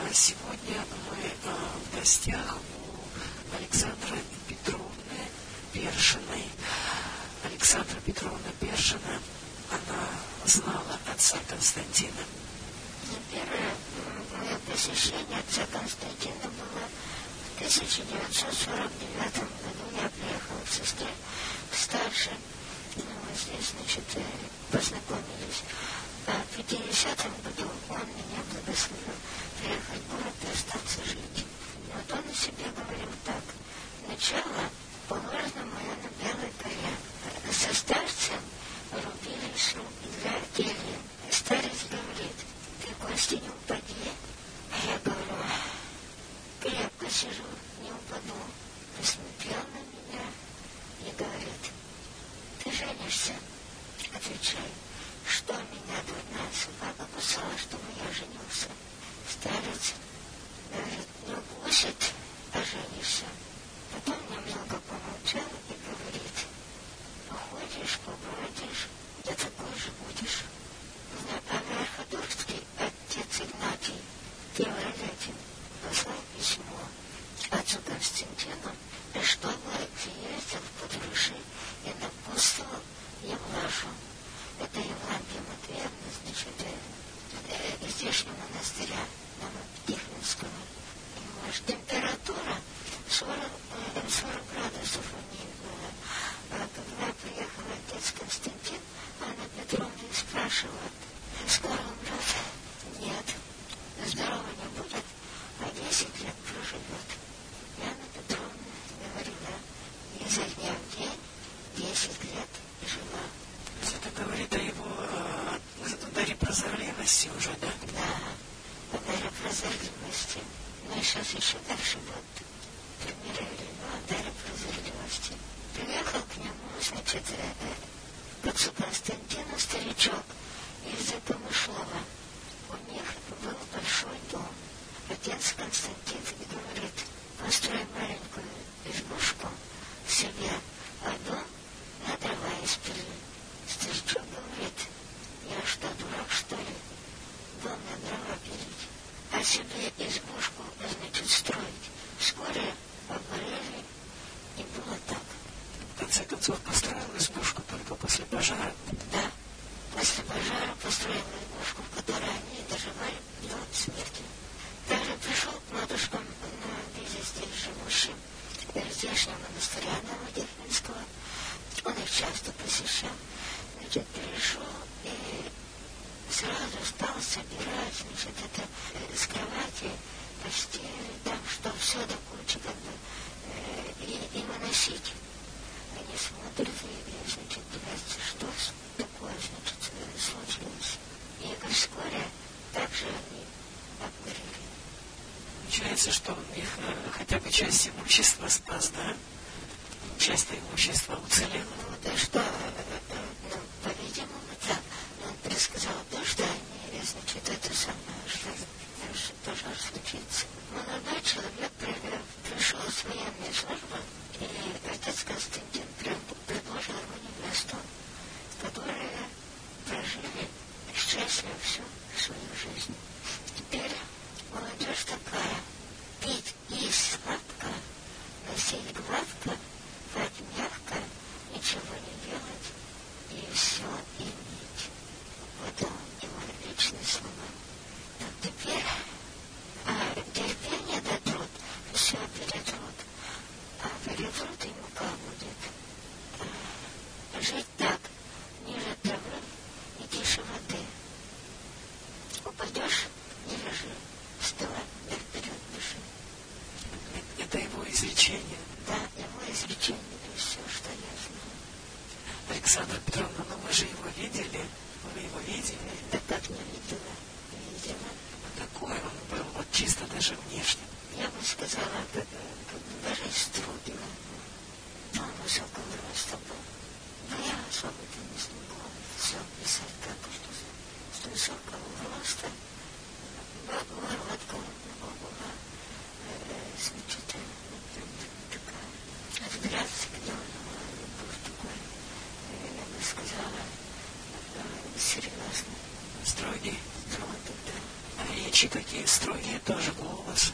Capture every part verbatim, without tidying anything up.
Сегодня мы в гостях у Александры Петровны Першиной. Александра Петровна Першина, она знала отца Константина. Первое мое посещение отца Константина было в тысяча девятьсот сорок девятом году. Я приехала к сестре старше. Мы здесь, значит, познакомились. В пятидесятом году он меня благословил приехать в город и остаться жить. И вот он о себе говорил так: начало положено мое на Белой горе. Со старцем рубили сруб для кельи. Старец говорит: ты, Костя, не упади. А я говорю: крепко сижу, не упаду. Посмотрел на меня и говорит: ты женишься? Отвечай: что меня дурная собака кусала, чтобы я женился? Старец говорит: не укусит, а женишься. Потом немного помолчал и говорит: походишь, побродишь, да такой же будешь. А Верходурский отец Игнатий Киевлятин послал письмо отцу Константину, чтобы ездил в Подорожи и напутствовал Евлашу. Это Евлампия Матвеевна, значит, из здешнего монастыря Тихвинского. Может, температура сорок, сорок градусов у них было. А когда приехал отец Константин, Анна Петровна спрашивала: скоро умрет? Нет. Здорово не будет, а десять лет проживет. И Анна Петровна говорила: изо дня в день десять лет жила. Это говорит о его э, даре прозорливости уже, да? Да, о даре прозорливости. Но сейчас еще дальше будет примеры о даре прозорливости. Приехал к нему, значит, к отцу Константину старичок из Камышлова. У них был большой дом. Отец Константин говорит: построй маленькую избушку себе, а дом на дрова испили. Старичок говорит: я что, дурак, что ли? Дом на дрова пилить, а себе избушку, значит, строить. Вскоре обгорели, и было так. В конце концов, построил избушку только после пожара. Да, после пожара построил избушку, в которой они доживали до смерти. Даже пришел к матушкам на визе здесь живущим, из здешнего монастыря Новодевинского. Он их часто посещал. Значит, пришел и сразу стал собирать, значит, это с кровати, постели, там, что все до кучи, как бы, и, и выносить. Они смотрят и, значит, говорят: что такое, значит, случилось. И вскоре также они обгорели. Получается, что он их хотя бы часть имущества спас, да? Часть имущества уцелела. Ну, да что, ну, по-видимому, так. Но он предсказал то, что они, значит, это самое, что, что пожар случится. Молодой человек пришел с военной службы, и отец Константин предложил ему невесту, которые прожили счастливо всю свою жизнь. Теперь молодежь такая: пить и сладко, носить гладко, спать мягко, ничего не делать и все иметь. Вот он, его личные слова. Но теперь а, терпение да труд, все перетрут. А перетрут ему как будет? А, жить так, ниже травы и тише воды. Упадешь, не лежи, вставай, да вперед дыши. Это его изречение. Да, его изречение, это все, что я знаю. Александра Петровна, ну мы же его видели. Вы его видели? Да как не видела? Видела. Какой он был, вот чисто даже внешне? Я бы сказала, как, как даже из Трубина. Он высокого роста был. Но я особо-то не смогла все писать, как что с высокого роста. Бородка у него была, значит, такая. Взгляд всегда у него был такой, я бы сказала, серьезный. Строгий. Строгий, да. А речь речи какие строгие тоже голос.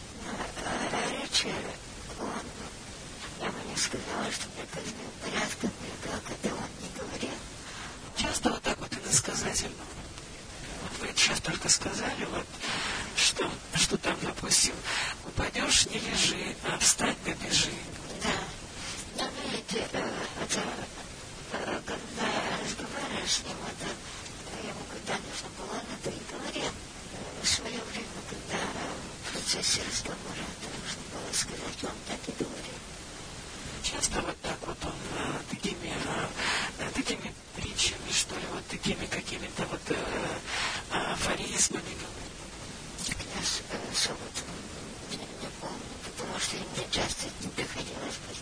Речи он, я бы не сказала, что приказным порядком, когда он не говорил. Часто вот так вот иносказательно. Вот вы сейчас только сказали, вот, что, что там, допустим, упадешь, не лежи, а встать, да бежи. Да. Но видите, это, когда разговариваешь с ним, это ему когда нужно было, он это и говорил. В свое время, когда в процессе разговора это нужно было сказать, он так и говорил. Часто вот так вот он такими, такими притчами, что ли, вот такими какими-то вот афоризмами говорит. Князь Собот не, не помню, потому что мне часто не приходилось быть.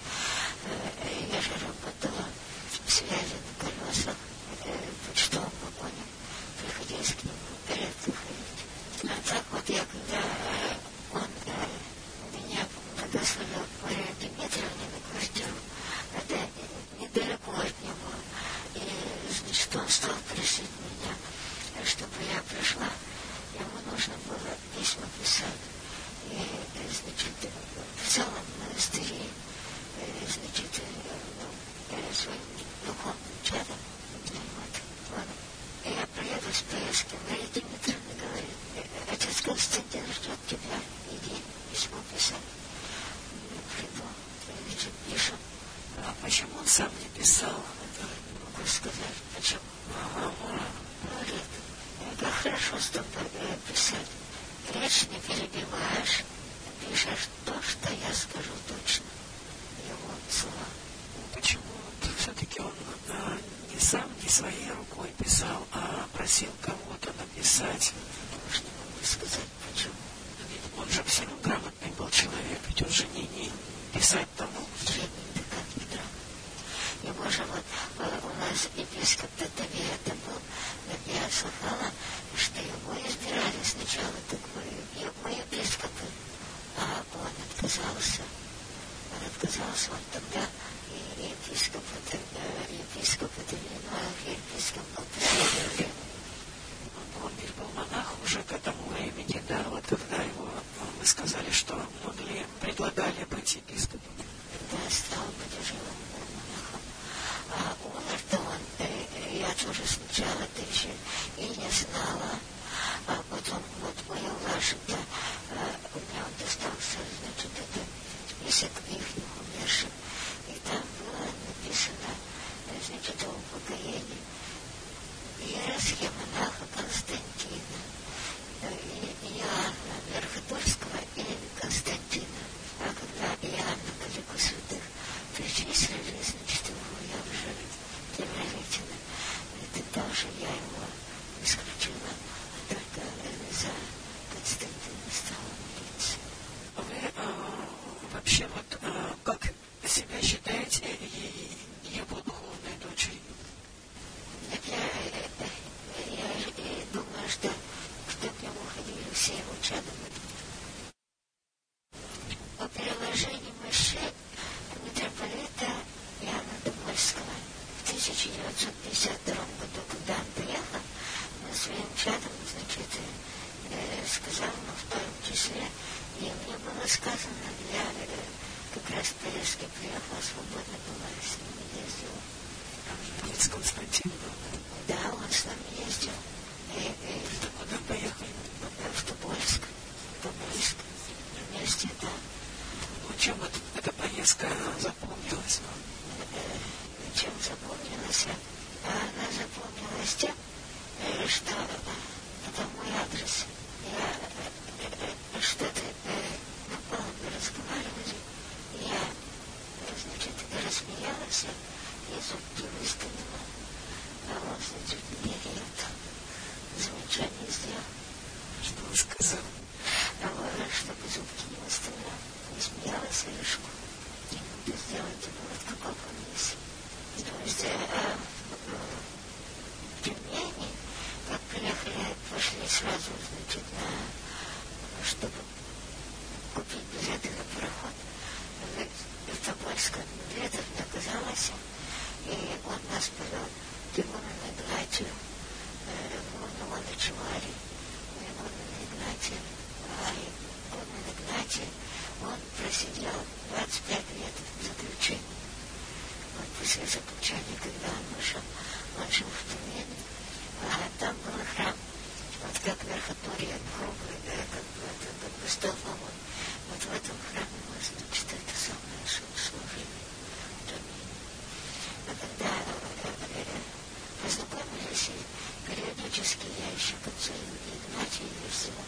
Я же работала в связи на колесах, в почтовом вагоне. Приходилось к нему редко ходить. А так вот я, когда он меня благословил к Марии Дмитриевне на квартиру, это недалеко от него. И, значит, он стал просить меня, чтобы я пришла. Ему нужно было письма писать. И, значит, писал он в монастыре, значит, своим духовным чадом. Вот. Вот. И я приеду с поездки. Мария Дмитриевна говорит: отец Константин ждет тебя, иди письмо писать. Я приду, значит, пишу. А почему он сам не писал? Не могу сказать, почему. Говорит: как хорошо с тобой писать. Речь не перебиваешь, пишешь то, что я скажу точно. Его слова. Почему все-таки он а, не сам, не своей рукой писал, а просил кого-то написать? Уж не могу сказать, почему. Ведь он же все равно грамотный был человек, ведь он же не, не писать-то мог. Я не так не грамотный. Его же вот у нас епископ Татавета был, я слыхала, что его избирали сначала такой, его епископы, а он отказался. Он отказался, он тогда и епископ, епископ, это не епископ, был последний. Он ведь был монах уже к этому времени, да, вот когда его, мы сказали, что многие предлагали быть епископом. Да, стал быть уже монахом. А умер-то он, я тоже сначала это еще и не знала, а потом вот моя Лаша-то, у меня он достался, значит, это список их умерших, и там было написано, значит, о упокоении иерархия монаха Константина, Иоанна Верхотурского или Константина. А когда Иоанна к лику святых причислили, значит, его я уже Демравитина, тогда уже я его исключила, только за Константина стала молиться. Вы а, вообще вот а, как себя считаете его духовной дочерью? Я, я, я думаю, что, что к нему ходили все его чады. По переложению мощей митрополита Иоанна Тобольского в тысяча девятьсот пятьдесят втором году, когда он приехал, на своим чадом, значит, э, сказал, ну, в том числе, и мне было сказано, я э, как раз в поездке приехала, свободно была, с ними ездила. Отец Константин был. Да, он с нами ездил. И, и, куда поехали? В Тобольск. В Тобольск. Вместе, да. Ну, чем вот эта поездка запомнилась вам? Чем запомнилась? Она запомнилась тем, что это мой адрес. Я что-то напала, мы разговаривали. Я, значит, рассмеялась и зубки выставила. А он, значит, мне это замечание сделал. Что он сказал? А вот, чтобы зубки не выставлял. Не смеялась или что? Не могу сделать, вот какой он есть. То есть, э, в Тюмени, как приехали, пошли сразу, значит, на, чтобы купить билеты на пароход. В Тобольском билетов не оказалось, и он нас повел к Ивону Игнатию. Мы у него ночевали. У Ивона Игнатия. А игумен Игнатий, он просидел двадцать пять лет в заключении. Вот после заключения, когда он вышел, он жил в Тюмени, а там был храм, вот как Верхотурье, круглый, да, как бы, это, как бы столбовой. Вот в этом храме мы, значит, это самое служили в Тюмени. А когда познакомились, и периодически я еще к отцу Игнатию ездила.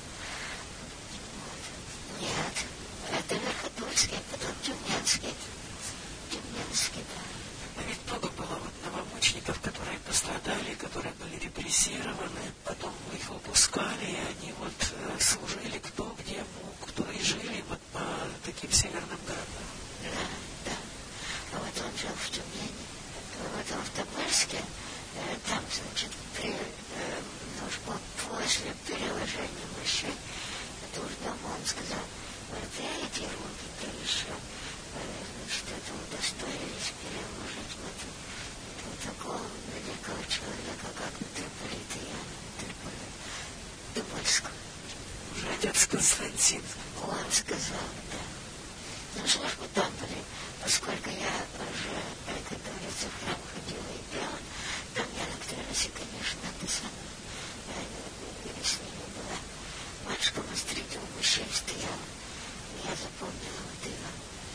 Вот. Нет, это Верхотурьский, потом Тюменский. Тюменский, да. А ведь много было вот новомучеников, которые пострадали, которые были репрессированы, потом их выпускали, и они вот э, служили кто где мог, кто и жили вот по таким северным городам. Да, да. А вот он жил в Тюмени, вот он в Тобольске, э, там, значит, при, э, ну, после переложения мужчин, это уж дома он сказал, вот эти руки-то еще, что это удостоились переложить вот, вот такого великого человека, как митрополит Иоанн, митрополит Тобольского. Уже отец Константин. Он сказал, да. Ну, службы там были, поскольку я уже, как говорится, в храм ходила и пела, там я на клиросе, конечно, это самое, с ними была. Матушка Мастридова мужчин стояла, я запомнила вот его.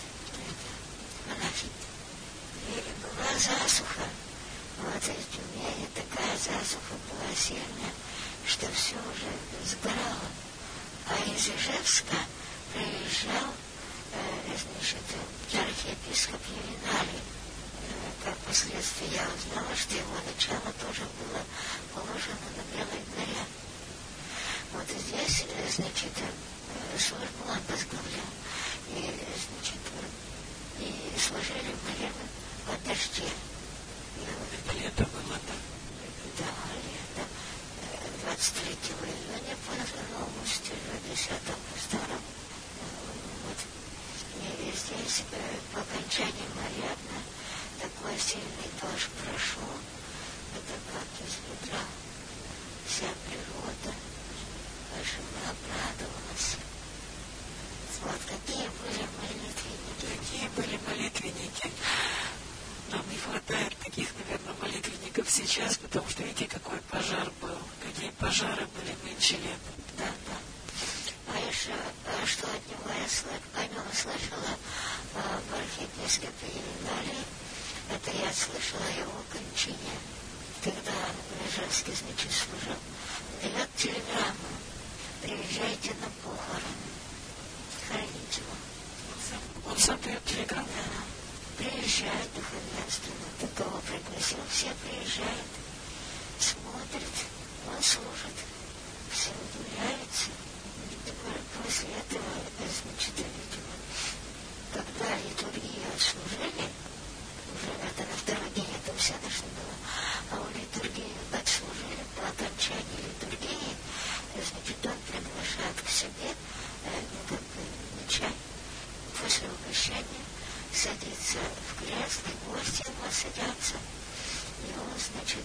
Монахи. И была засуха. Вот в Тюмени такая засуха была сильная, что все уже сгорало. А из Ижевска приезжал, э, значит, архиепископ Ювеналий. Э, как впоследствии я узнала, что его начало тоже было положено на Белой горе. Вот здесь, значит, э, службу он возглавлял. И, значит, и служили мы под дождем. Это лето было, да? Да, лето. двадцать третьего июня по новому стилю, десятого старому. Вот. И здесь по окончании Мариадна такой сильный дождь прошел. Это как из ведра. Вся природа ожила, обрадовалась. Вот какие были молитвенники. Какие были молитвенники. Нам не хватает таких, наверное, молитвенников сейчас, потому что видите, какой пожар был, какие пожары были нынче лет. Да, да. А еще, что от него я о нем слышала а, в архиепископе Ювеналии, это я слышала его кончине, когда в Ижевске, значит, служил. Дает телеграмму: приезжайте на похороны. Хранить его. Он сам дает телеграмму? Да. Приезжает духовенство, ну, кого пригласил, все приезжают, смотрят, он служит, все удивляются. После этого, значит, видимо, когда литургию отслужили, уже это на второй день, это вся должна была, а у литургии отслужили по окончании литургии, значит, он приглашает к себе, ну, как бы, на чай, после угощения, садится в кресло, гости его садятся, и он, значит,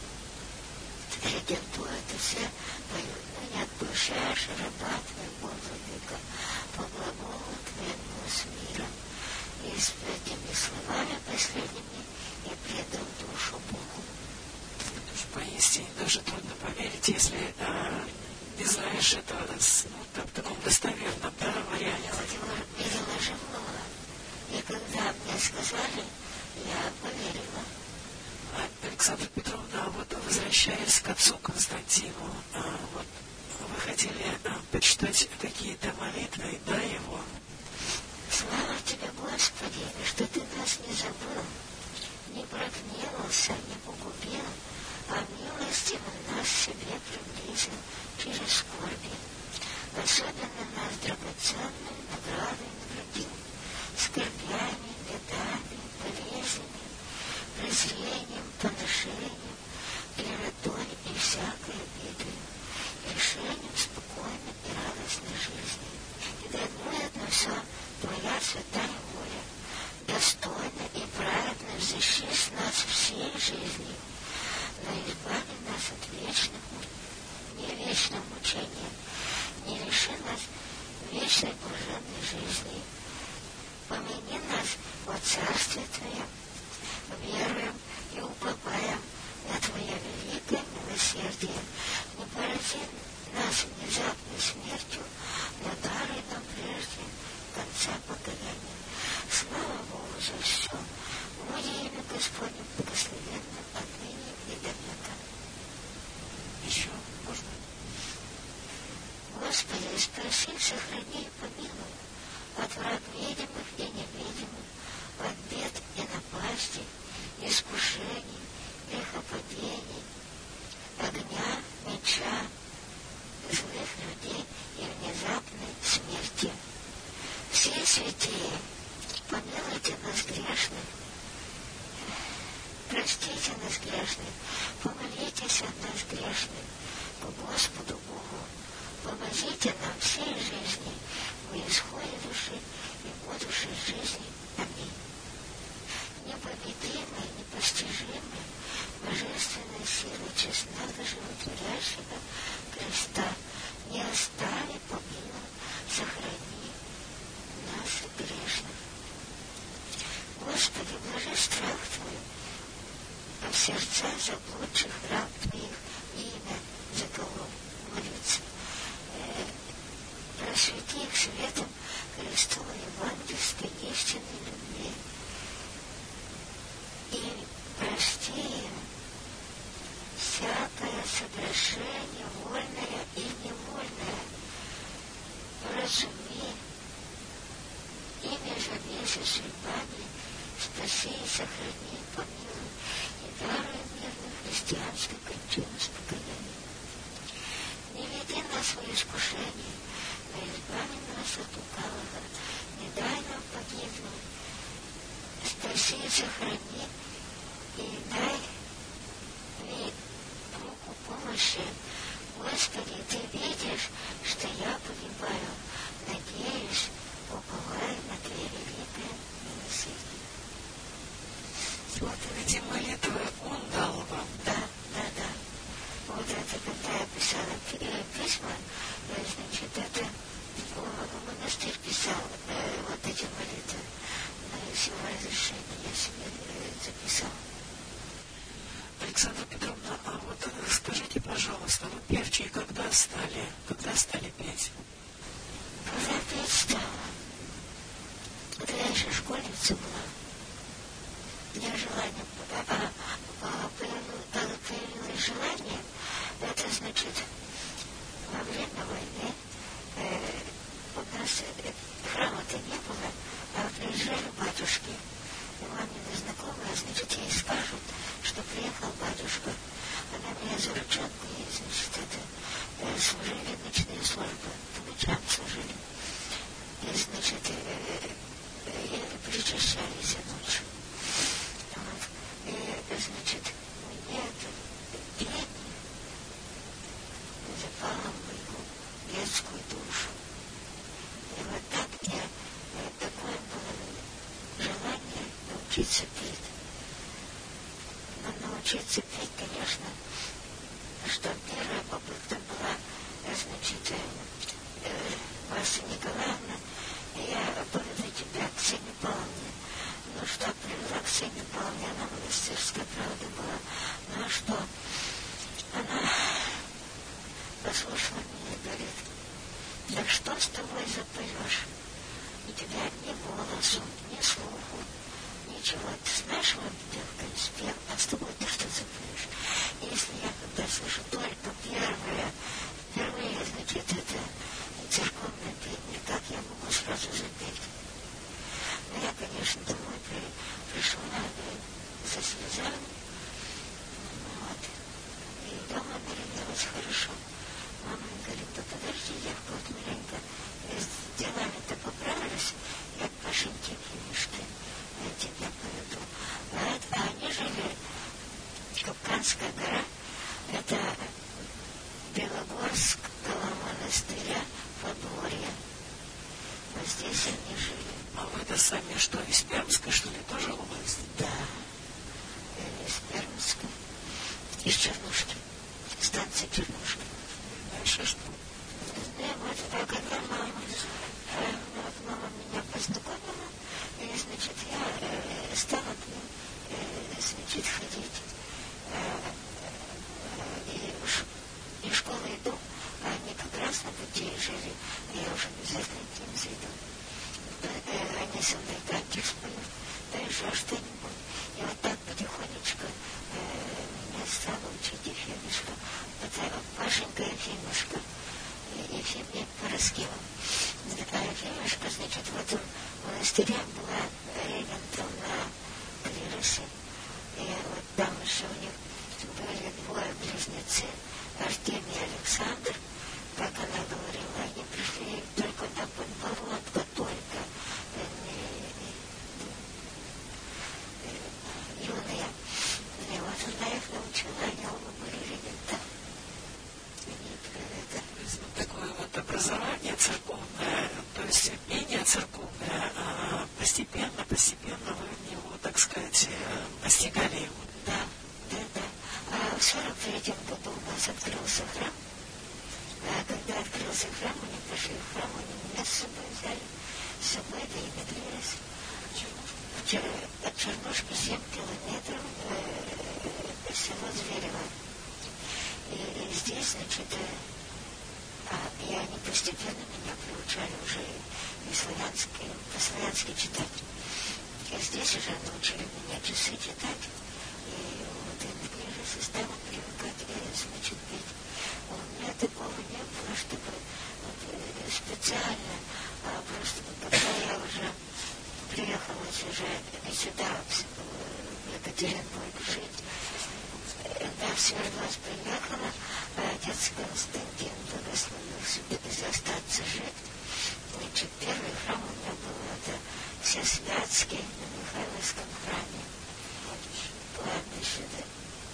регентует, и все поют: «Нет больше шарабатной музыка, по глаголу твоему с миром». И с этими словами последними и предал душу Богу. Это уж поистине даже трудно поверить, если а, не знаешь этого, ну, в таком достоверном, да, варианте. Я вот его видела живого. И когда мне сказали, я поверила. Александра Петровна, вот возвращаясь к отцу Константину, а, вот вы хотели а, почитать какие-то молитвы, да, его? Слава тебе, Господи, что ты нас не забыл, не прогневался, не погубил, а милостиво нас себе приблизил через скорби. Особенно нас драгоценной наградой наградил, скорбями, бедами, болезнями, презрением, поношением, клеветой и всякой обидой, решением спокойной и радостной жизни. И дарует на все Твоя святая воля, достойно и праведно защищи нас всей жизнью, но избави нас от вечного, не вечного мучения, вечной блаженной жизни. Помяни нас во Царстве Твоем, веруем и уповаем на Твое великое милосердие. Не порази нас внезапной смертью, но даруй нам прежде конца покаяния. Слава Богу за все. Моє имя Господне благословенно отныне и до века. Еще можно? Господи, спаси, сохрани и помилуй от враг видимых и невидимых, от бед и напасти, искушений, грехопадений, огня, меча, злых людей и внезапной смерти. Все святые, помилуйте нас грешных, простите нас грешных, помолитесь от нас грешных, по Господу Богу, помогите нам всей жизни, в исходе души и будущей жизни. Аминь. Непобедимый, непостижимый, божественной силы честного животворящего Христа, не остави, помилуй, сохрани нас грешных. Господи, вложи страх Твой в сердца заблудших раб Твоих, имя, за кого молиться. Просвети их светом Христовой евангельской истинной любви и прости им всякое согрешение, вольное и невольное. Разуми, ими живи со судьбами, спаси и сохрани, помилуй и даруй мирную христианскую кончину с покаянием. Не веди нас в искушение, но избави нас от лукавого, не дай нам погибнуть, спаси и сохрани, и дай мне руку помощи. Господи, Ты видишь, что я погибаю, надеюсь, уповаю на Твое великое милосердие. Вот эти молитвы Он дал вам. Да, да, да. Вот это, когда я писала письма, значит, это в монастырь писал э, вот эти молитвы. На силу разрешения я себе э, записал. Александра Петровна, а вот скажите, пожалуйста, вы певчие когда стали? Когда стали петь? Когда петь стала? Когда я еще школьница была. У меня желание, а, а, появилось, появилось желание, это значит, во время войны э, у нас э, храма-то не было, а приезжали батюшки. И мамины знакомые, значит, ей скажут, что приехал батюшка. Она меня за ручонку, и, значит, это э, служили ночные службы, по ночам служили. И, значит, э, э, причащались ночью. Вот. И, значит, мне это пение запало в мою детскую душу. И вот так мне э, такое было желание научиться петь. Но научиться петь, конечно, что первая попытка была, значит, э, Вася Николаевна, я благодарю тебя, Ксения Павловна. Ну что, привела Ксения Павловна, она монастырская, правда, была. Ну а что? Она послушала меня и говорит, так что с тобой запоешь? У тебя ни голосу, ни слуху, ничего. Ты знаешь, вот девка не спел, а с тобой ты что запоешь? Если я когда слышу только первое, впервые, значит, это церковное пение, как я могу сразу запеть? Но я, конечно, домой при, пришла со слезами, вот, и дома нарядилась хорошо. Мама говорит, да подожди, девка, вот маленько, с делами-то поправились, я к Пашеньке Кимишке, я тебя поведу. А, это, а они жили, Капканская гора, это Белогорск, монастыря, Подворье. Вот здесь они жили. А вы-то сами что, из Пермска, что ли, тоже область? Да, из Пермска, из Чернушки, станция Чернушки. Дальше что? Да, вот так, это мама. тоже обязательно им зайду. Они со мной танки споют, да еще что-нибудь. И вот так потихонечку э, меня стала учить Ефимушка, Пашенька Ефимушка, Ефимия Пороскева. А Ефимушка, значит, вот он в монастыре была регентом на клиросе. И вот там еще у них были двое близнецы, Артемий и Александр, как она говорила, они пришли только на подбородка, только юные. И вот она их научила, они оба были регентами. Такое вот образование церковное, то есть менее церковное, а постепенно, постепенно вы в него, так сказать, постигали его. Да, да, да. А в сорок третьем году у нас открылся храм. А когда открылся храм, они пошли в храм, они меня с собой взяли, с собой, да и медлились. От Чернушки семь километров э, село Зверево. И, и здесь, значит, э, а, и они постепенно меня приучали уже и славянски, по-славянски читать. И здесь уже научили меня часы читать. И вот и ближе стала привыкать, и, значит, петь. У меня такого не было, чтобы вот, специально, а просто когда я уже приехала уже сюда, в Екатеринбург, жить. Да, в Свердловск приехала, а отец Константин благословил себе остаться жить. Значит, первый храм у меня был, это Всесвятский на Михайловском храме. Кладбище, да.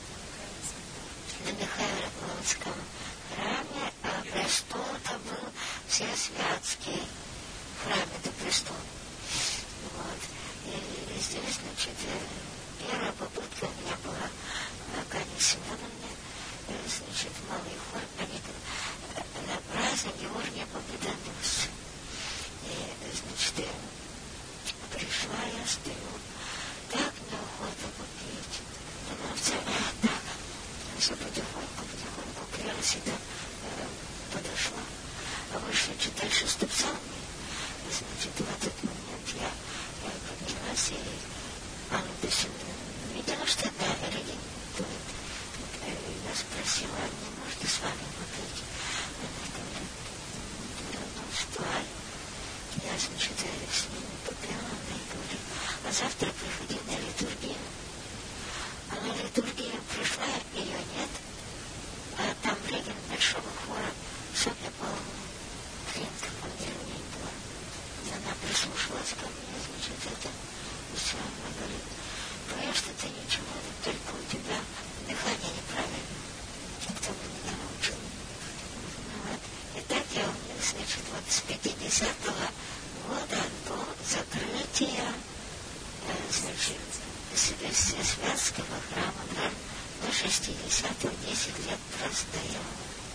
На Михайловском храме, а престол-то был Всесвятский храм, это престол. Вот. И, и здесь, значит, первая попытка у меня была на Кане Семеновне, значит, малый хор, они на праздник Георгия Победоносца. И, значит, пришла я, стою, так неохота попить. Она все, так, все потихоньку, потихоньку прялась и так подошла. А вышла читать шестой псалми. Значит, в этот момент я, я поднялась и Анна Досина видела, что она регентует. Я спросила, не может с вами попить? Она говорит, ну что? Я, значит, с ними попила, она и говорит, а завтра приходи на литургию. А на литургию пришла, ее нет, а там регент большого хора, Софья Павловна Клинка, по-моему, была. Она прислушалась ко мне, значит, это все, она говорит, поешь-то ты ничего, только у тебя дыхание неправильно. Кто бы меня научил? Вот. И так я, значит, вот с пятидесятого года до закрытия, значит, Всесвятского храма, да, до шестидесятого десять лет простояла.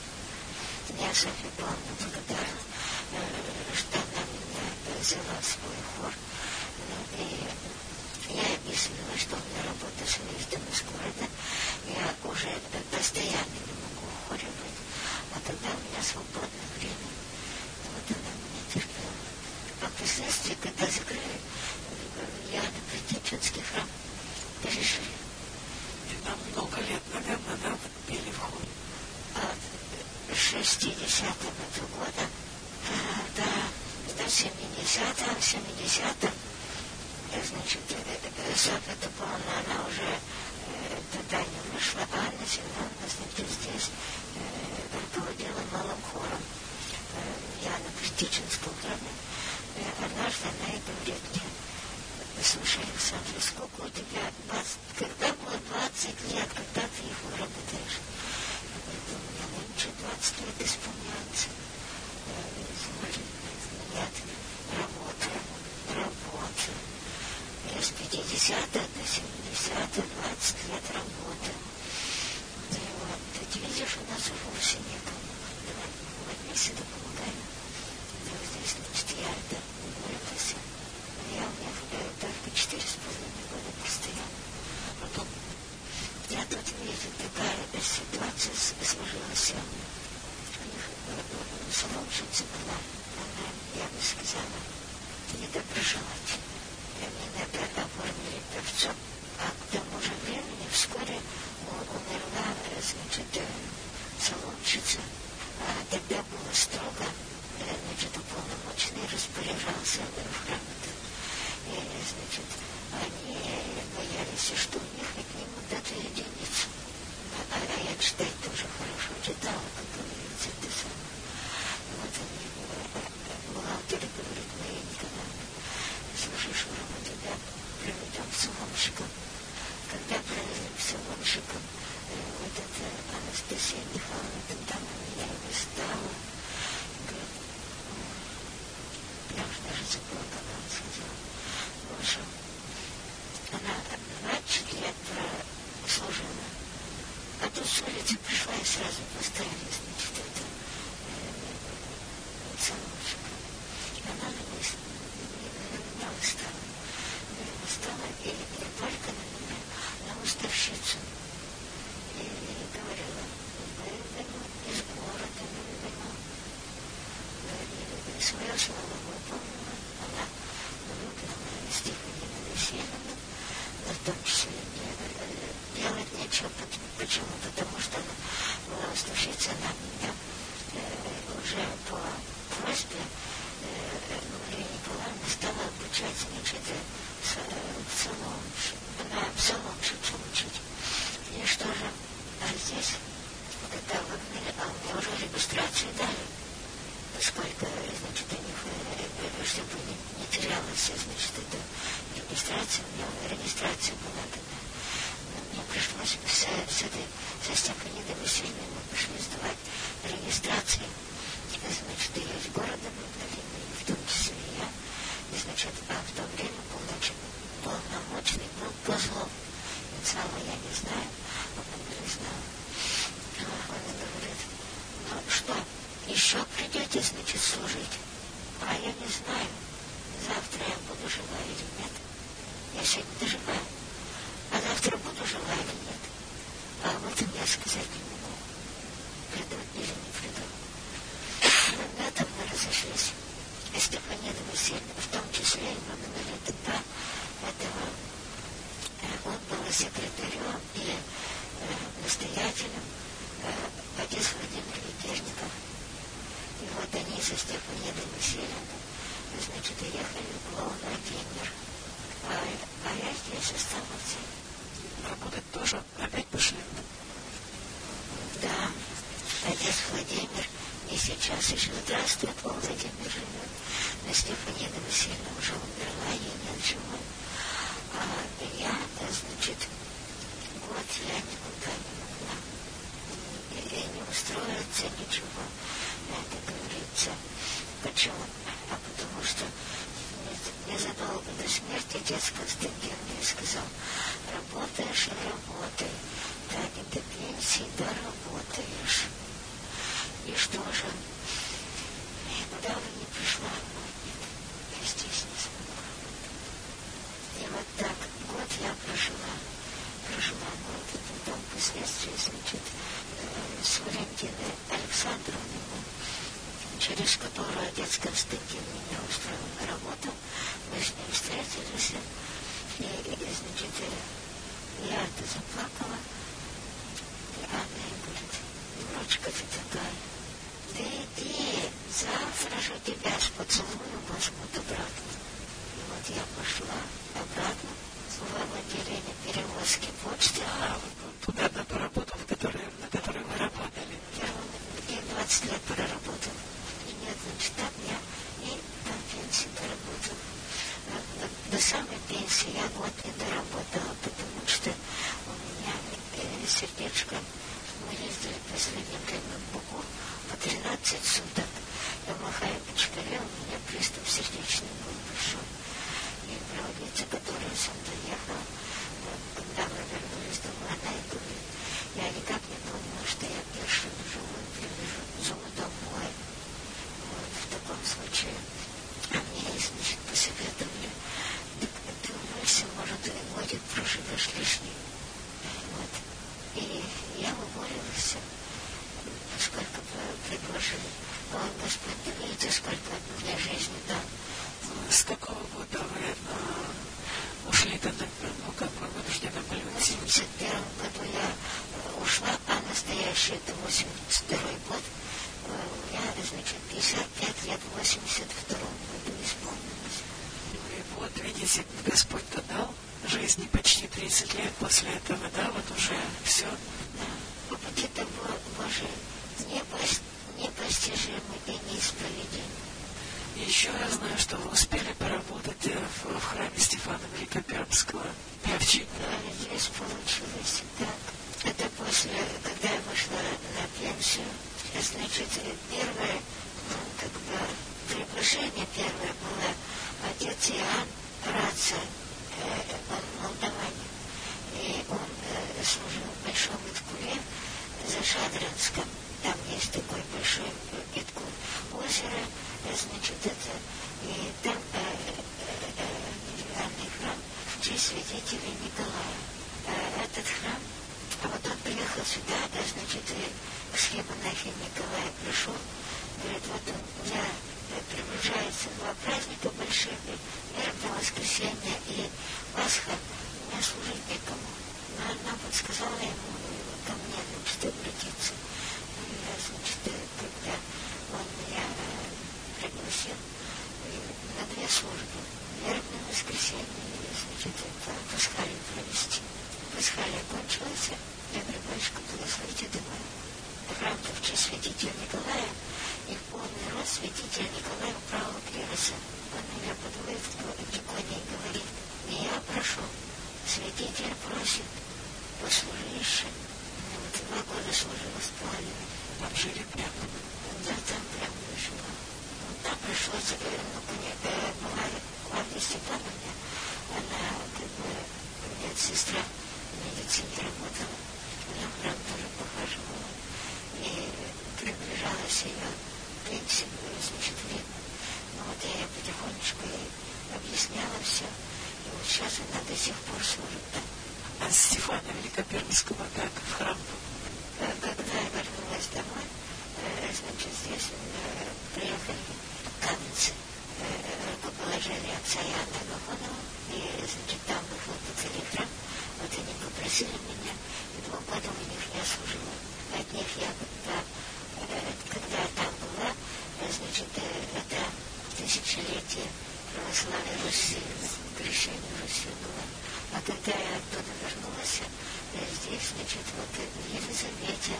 Я Софья Павловна благодарна, что она меня взяла в свой хор. И я объяснила, что у меня работа с выездом из города. Я уже постоянно не могу в хоре быть. А когда у меня свободное время, вот она меня терпела. А впоследствии, когда закрыли Иоанно-Предтеченский храм, перешли. И там много лет, наверное, да, пели в хоре. От шестидесятого года до, до семидесятого, семидесятого, значит, Софья Павловна, она уже э, туда не вышла, а Анна Семеновна, значит, здесь э, руководила малым хором э, я на Предтеченском храме. Э, однажды она и говорит мне, слушай, Александр, сколько у тебя, двадцать, когда было двадцать лет, когда ты их выработаешь? Я говорю, у меня нынче двадцать лет исполняется. Смотри, нет, работаю, работаю. Я с пятидесятого до семидесятого двадцать лет работаю. И вот, ты видишь, у нас уже вовсе некому. Давай, возьми сюда, помогай. И вот здесь, значит, я это выпустил. Я у меня только четыре с половиной года постояла. Потом я тут вижу, такая ситуация сложилась. У них сломщица была, она остался в храме. И, значит, они боялись, что у них отнимут эту единицу. А, а я читать тоже хорошо читала, как говорится, это самое. Вот они, бухгалтер говорит, мы никогда не слушаешь, мы тебя проведем салонщиком. Когда провели салонщиком, вот эта Анастасия Михайловна, тогда на меня его стала, говорит, я уже даже забыла, как она сказала. В общем, она двадцать лет прослужила, а тут с улицы пришла и сразу поставили, значит, это салонщика. Она на меня устала. Устала и не только на меня, на уставщицу. И говорила, мы вино из города, мы вино. Говорили, свое слово выполнила. Она влюблена Стефанину Васильевну, в том числе не делать нечего. Почему? Потому что она была уставщица, она меня уже по просьбе Марии Николаевны стала обучать, значит, псаломщицу, она псаломщицу учить. И что же, а здесь, когда выгнали, а у меня уже регистрацию дали, поскольку, значит, у них, чтобы не, не терялась, значит, эта регистрация, у меня регистрация была тогда. Мне пришлось с, с этой, со Степанидой Васильевной мы пошли сдавать регистрации. Значит, ее из города выгнали, в том числе и я. И, значит, а в то время был очень полномочный, был Козлов. Инициала я не знаю, он не знал. Он говорит, ну что, еще придете, значит, служить? А я не знаю, завтра я буду жива или нет. Я сегодня доживаю. А завтра буду жива или нет. А об этом я сказать не могу. Приду или не приду. На этом мы разошлись. И Стефанина Васильевна, в том числе и выгнали тогда этого, он был секретарем и э, настоятелем э, отец Владимир Ведерников. И вот они со Стефаниной Васильевной, значит, ехали в Владимир. А, а я здесь остался. Работать тоже опять пошли? Да, отец Владимир. И сейчас еще здравствует, Владимир живет. Но Стефанина Васильевна уже умерла, ей нет живой. А я, значит, вот я никуда не могла. И, и не устроиться, ничего. Это говорится. Почему? А потому что незадолго до смерти отец Константин мне сказал, работаешь и работай. Да не до пенсии, да работаешь. И что же? Куда бы ни пришла, я здесь не смогла. И вот так год я прожила. Прожила год. И потом впоследствии, значит, с Валентиной Александровной, через которую отец Константин меня устроил на работу, мы с ней встретились. И, и значит, я это заплакала. И Анна ей говорит, внучка ты такая. Да иди, завтра же тебя с поцелуем возьмут обратно. И вот я пошла обратно в отделение перевозки почты. А, туда на ту работу, в которой, на которой вы работали? Я двадцать лет проработала. И нет, значит, там я и до пенсии доработала. До самой пенсии я год не доработала, потому что у меня э, сердечко, мы ездили в последнее время в Бугу, по тринадцать суток. Я махаю почкаря, у меня приступ сердечный был большой. И проводница, которая со мной ехала, когда мы вернулись домой, она и говорит, я никак не думала, что я первую живую привезу домой. Вот в таком случае. А мне, значит, посоветовали, так ты уволься, может, и годик проживешь лишний. Вот. И я уволилась. Сколько предложили. О, Господь, ты видите, сколько от меня жизни дал. С какого года вы э, ушли тогда, ну, как вы вынуждены были в восемьдесят первом году я ушла, а настоящий это восемьдесят второй год. Я, значит, пятьдесят пять лет в восемьдесят втором году исполнила. помните, Господь-то дал жизни почти тридцать лет после этого, да, вот уже все. Да, опыт-то Божий непостижимый и неисповедимый. Еще я знаю, что вы успели поработать в, в храме Стефана Великопермского, певчий. Да, здесь получилось так. Это после, когда я вышла на пенсию, значит, первое, ну, как бы, приглашение первое было отец Иоанн Раца, э, он молдаванин, и он э, служил в Большом Иткуле за Шадринском. Там есть такой большой Иткуль озеро, значит, это, и там э, э, деревянный храм в честь святителя Николая. Э, этот храм, а вот он приехал сюда, да, значит, и к схемонахе Николая пришел, говорит, вот у меня приближаются два праздника больших, вербное воскресенье и Пасха, у меня служить некому. Но она подсказала ему ко мне, значит, обратиться. И я, значит, когда он меня пригласил на две службы, вербное воскресенье и, значит, это Пасхалию провести. Пасхалия кончилась, я говорю, батюшка, благословите, думаю, храм-то в честь святителя Николая, и в полный рост святителя Николая правого клироса. Он меня подводит в иконе и говорит, и я прошу, святитель просит, послужи еще. Ну, вот два года служила с половиной. Там жили прямо? Да, там прямо жила. Ну, там пришлось, ну, была Клавдия Степановна, она, как бы, медсестра в медицине работала, я в храм тоже похаживала. И приближалась ее пенсия, значит, видно. Ну вот я ей потихонечку ей объясняла все. И вот сейчас она до сих пор служит там. А Стефана Великопермского как в храм? Когда я вернулась домой, значит, здесь приехали каменцы, рукоположили отца Иоанна Гахонова, и, значит, там выхлопотали храм. Вот они попросили меня, и два года у них я служила. От них я, когда, когда я там была, значит, это тысячелетие православия Руси, крещение Руси было. А когда я оттуда вернулась, здесь, значит, вот в Елизавете,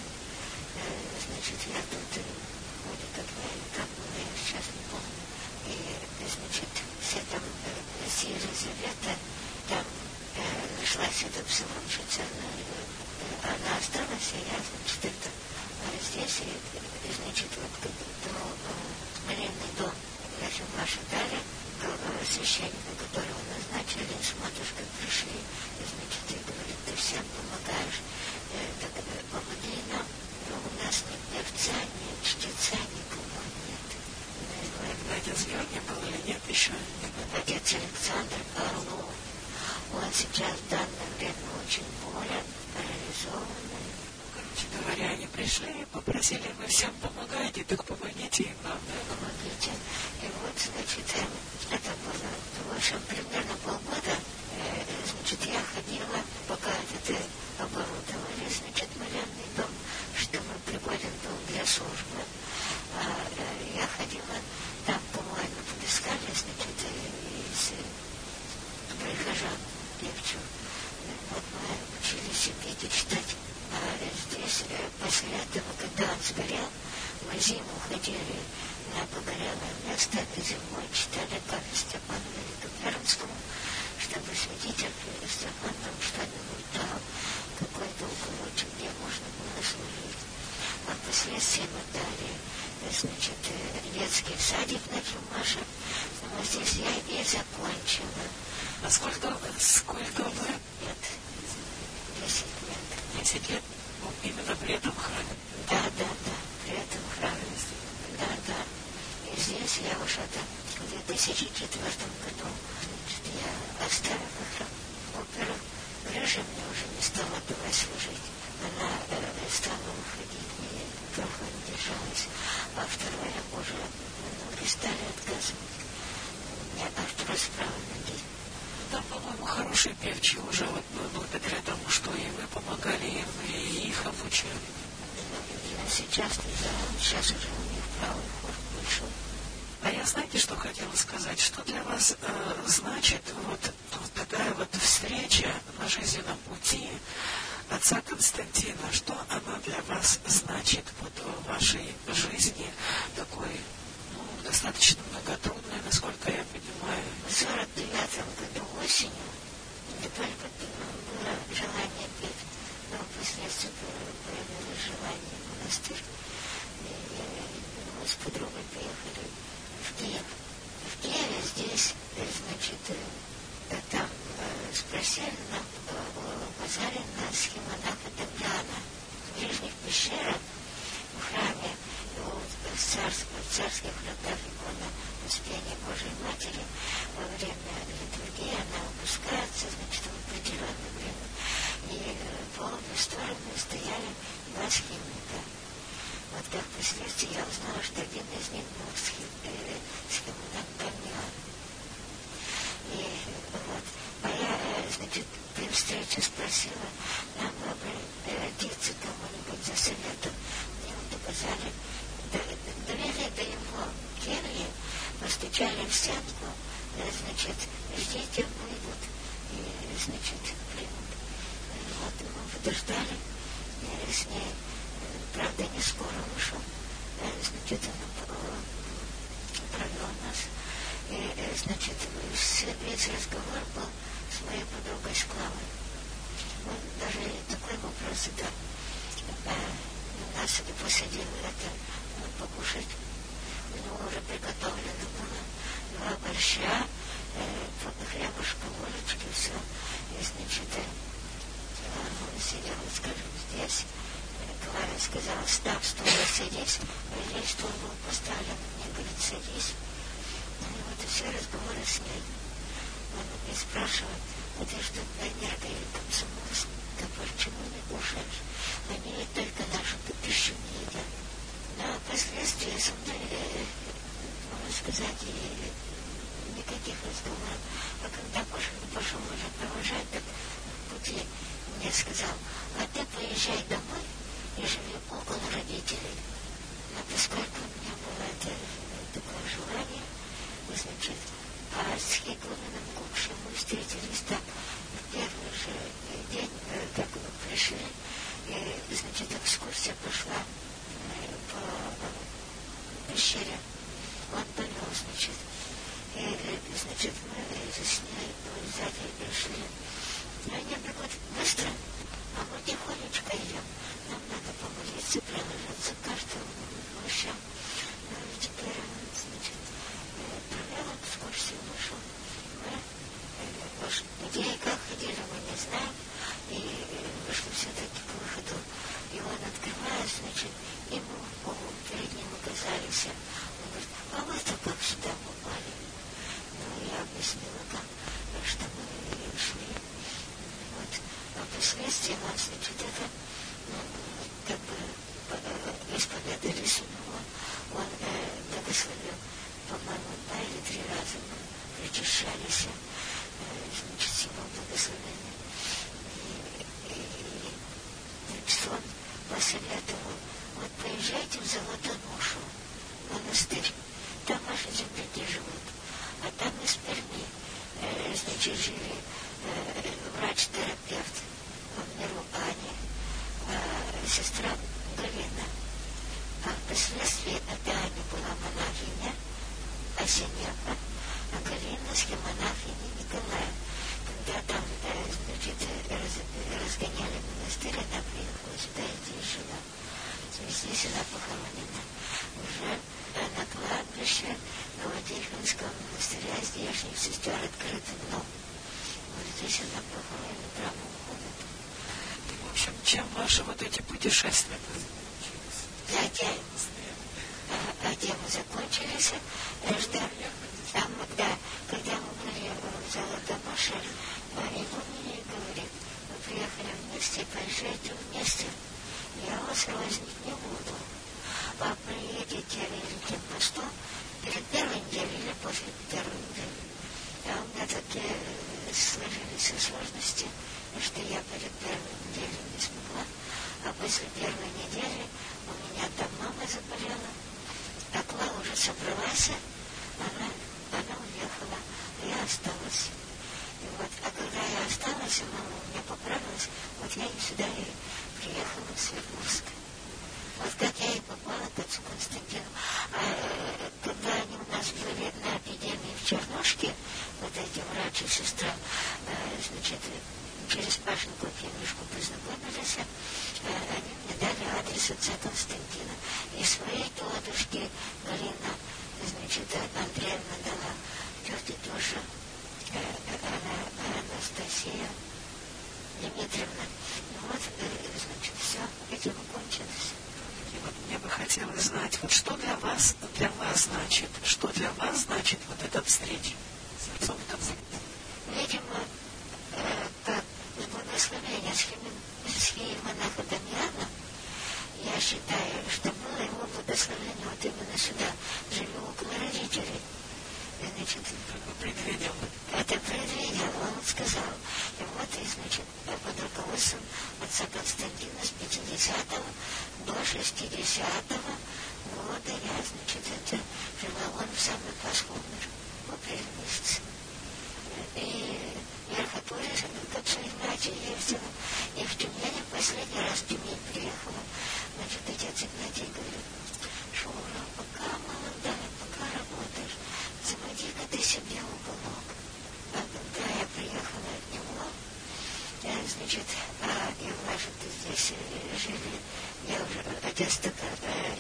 значит, я тут, вроде как, как было, я сейчас не помню, и, значит, все там, с Елизавета, там нашлась эта псаломщица, она осталась, и я, значит, это здесь, и, значит, вот как молельный дом, значит, Маша дали священника, которого назначили, с матушкой пришли, и, значит, и говорит, ты всем помогаешь, так помоги нам, но у нас ни певца, ни чтеца, никого нет. Отец Георгий был или нет еще? Отец Александр Орлов. Он сейчас в данное время очень болен, парализованный. Короче говоря, они пришли и попросили, вы всем помогаете, так помогите им, правда? Помогите. И вот, значит, это было, в общем, примерно полгода, значит, я ходила, пока это оборудовали, значит, молельный дом, чтобы пригоден был для службы. А я ходила, там, по-моему, подыскали, значит, из прихожан певчу. Вот мы учились и петь, и читать. А здесь, после этого, когда он сгорел, мы зиму ходили на погорелое место, зимой читали память Степану Великопермскому, чтобы святитель Степан нам что-нибудь дал, какой-то уголочек, где можно было служить. А впоследствии мы дали, значит, детский садик на Чумаше. Но здесь я и закончила. А сколько, сколько вы? Лет. Десять лет. Десять лет? Ну, именно при этом храме? Да, да, да, при этом храме. Да, да. И здесь я уже там в две тысячи четвёртом году, значит, я оставила храм. Во-первых, Грыжа мне уже не стала давать служить. Она э, стала уходить, мне плохо не держалась. А второе, уже ноги стали отказывать. У меня артроз правой ноги. Там, по-моему, хорошие певчие уже, вот благодаря тому, что и вы помогали им, и их обучали. Ну, сейчас, да, сейчас уже у них правый хор большой. А я я знаете, что хотела сказать? Что для вас э, значит вот, вот такая вот встреча на жизненном пути отца Константина? Что она для вас значит вот, в вашей жизни? Такой, ну, достаточно многотрудной, насколько я понимаю. В сорок девятом году осенью не только было желание петь, но впоследствии появилось желание в монастырь. Мы с подругой поехали в Киев. В Киеве здесь, значит, там спросили нам в базаре на схемонаха Дамьяна в Нижних пещерах, в храме, в царских, в царских вратах икона Успения Божией Матери. Во время литургии она опускается, значит, в определенное время. И по обе стороны стояли два схемника. Вот как впоследствии я узнала, что один из них был схемонах Дамьян. И вот, а я, значит, при встрече спросила, нам бы обратиться кому-нибудь за советом. Мне доказали, довели до его кельи, постучали в стенку, значит, ждите, выйдут, и, значит, примут. Вот, мы подождали с ней. Правда, не скоро вышел. Значит, он провел нас. И, значит, весь разговор был с моей подругой Склавой. Вот даже такой вопрос задал. Нас посадил это покушать. У него уже приготовлено было два борща, хлебушка, ложечки, все. И, значит, он сидел, скажем, здесь. Клара сказала, став, стул, садись. Здесь стул был поставлен, мне говорит, садись. И вот и все разговоры с ней. Он мне спрашивает, а ты что, пионерка или комсомолец? Да почему не кушаешь? Они ведь только нашу пищу не едят. Но впоследствии со мной, можно сказать, и никаких разговоров. А когда пошел, пошел уже провожать, так в пути мне сказал, а ты поезжай домой и живи около родителей. Но поскольку у меня было это, такое желание, значит, а с Хигловиным Кукшем мы встретились так в первый же день, как мы пришли, и, значит, экскурсия пошла по пещере. Он повел, значит, и, значит, мы с ней сзади пришли. И они говорят, быстро, а мы тихонечко идем. Нам надо помолиться, приложиться к каждому мощам. Ну и теперь, значит, провел экскурсию, вышел. Где и как ходили, мы не знаем. И вышли все-таки к выходу. И он открывает, значит, и мы перед ним оказались. Он говорит, а вы-то как сюда попали? Ну, я объяснила, как, что мы шли. Вот. А впоследствии он, значит, это, ну, как бы исповедались у него. Он э, благословил, по-моему, два или три раза мы причащались, э, значит, с его благословением. И, и, значит, он посоветовал, вот поезжайте в Золотоношу, монастырь, там ваши земляки живут, а там из Перми, э, значит, жили э, врач-терапевт в миру Ани, э, сестра Галина. А впоследствии это Аня была монахиня Осинева, а Галина схемонахиня Николая. Когда там, э, значит, раз, разгоняли монастырь, она приехала сюда и здесь жила. И здесь она похоронена. Уже на кладбище Новотихвинского монастыря здешних сестер открытым дом. Вот здесь она похоронена прямо у входа. В общем, чем ваши вот эти путешествия закончились? Да, тем. А, а тем закончились, что там, когда, когда мы были в Золотоноше, его мне говорит, мы приехали вместе, поезжайте вместе, я вас рознить не буду. А приедете Великим постом перед первой неделей или после первой недели. А у меня такие сложились сложности, что я перед первой неделей не смогла, а после первой недели у меня там мама заболела, а Клава уже собралась, она, она уехала, а я осталась. И вот, а когда я осталась, мама у меня поправилась, вот я и сюда и приехала в Свердловск. Вот как я и попала к отцу Константину. А когда они у нас были на эпидемии в Чернушке, вот эти врач и сестра, значит, через Пашину книжку познакомились, они мне дали адрес отца Константина. И своей тетушке Галина, значит, Андреевна дала, тете тоже Анастасия Дмитриевна. Ну вот, значит, все, этим кончилось. И вот мне бы хотелось знать, вот что для вас, для вас значит, что для вас значит вот эта встреча с отцом Константином? Видимо, э, как благословение с иеромонаха Дамьяна, я считаю, что было его благословение вот именно сюда, живу около родителей. Значит, предвидел. Это предвидел, он сказал. И вот, и, значит, под руководством отца Константина с пятидесятого до шестидесятого года я, значит, это жила, он в самый Пасху умер в апреле месяце. И верхотурье к отцу Игнатию ездила, и в Тюмени последний раз в Тюмень приехала. Значит, отец Игнатий говорит, что уже пока молодая, пока работаешь, заводи-ка ты себе уголок. А когда я приехала от него, я, значит, а и влажи-то здесь жили, я уже, отец такая,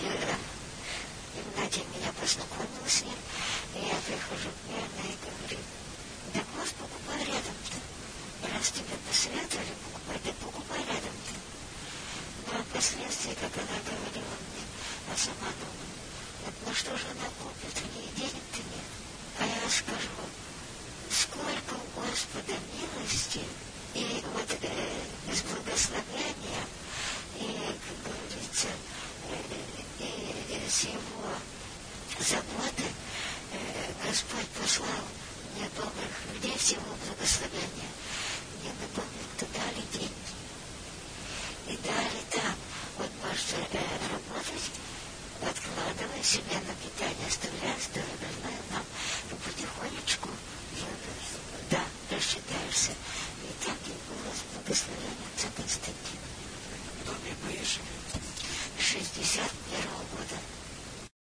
Игнатий меня познакомил с ним, и я прихожу к нему и говорю, да может покупай рядом-то. Раз тебе посоветовали покупать, да покупай рядом-то. Но впоследствии, как она говорила мне, а сама думала, вот ну что же она купит, у нее денег-то нет. А я скажу, сколько у Господа милости, и вот э, с благословением, и, как говорится, э, и, и с его заботы э, Господь послал мне добрых людей, всего благословения. Мне, напомню, кто дали деньги. И дали там, вот можете э, работать, откладывая себя на питание, оставляя здоровье нам, и потихонечку, да, рассчитаешься. И так и было с благословением отца Константина. В доме вы живете?